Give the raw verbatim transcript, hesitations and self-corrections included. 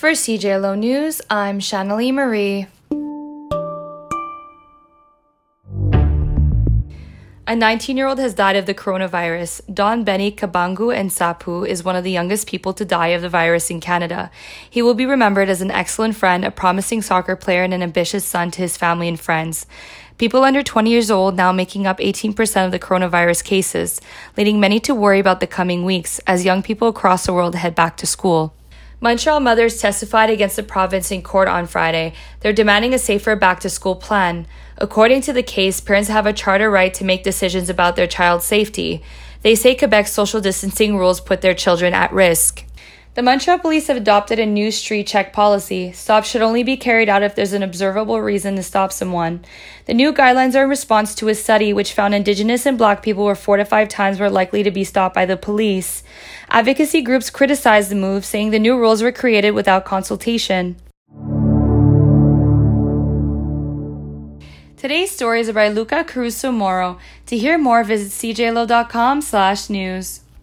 For C J L O News, I'm Shanali Marie. A nineteen-year-old has died of the coronavirus. Don Benny Kabangu Nsapu is one of the youngest people to die of the virus in Canada. He will be remembered as an excellent friend, a promising soccer player, and an ambitious son to his family and friends. People under twenty years old now making up eighteen percent of the coronavirus cases, leading many to worry about the coming weeks as young people across the world head back to school. Montreal mothers testified against the province in court on Friday. They're demanding a safer back-to-school plan. According to the case, parents have a charter right to make decisions about their child's safety. They say Quebec's social distancing rules put their children at risk. The Montreal Police have adopted a new street check policy. Stops should only be carried out if there's an observable reason to stop someone. The new guidelines are in response to a study which found Indigenous and Black people were four to five times more likely to be stopped by the police. Advocacy groups criticized the move, saying the new rules were created without consultation. Today's stories are by Luca Caruso Moro. To hear more, visit c j l o dot com slash news.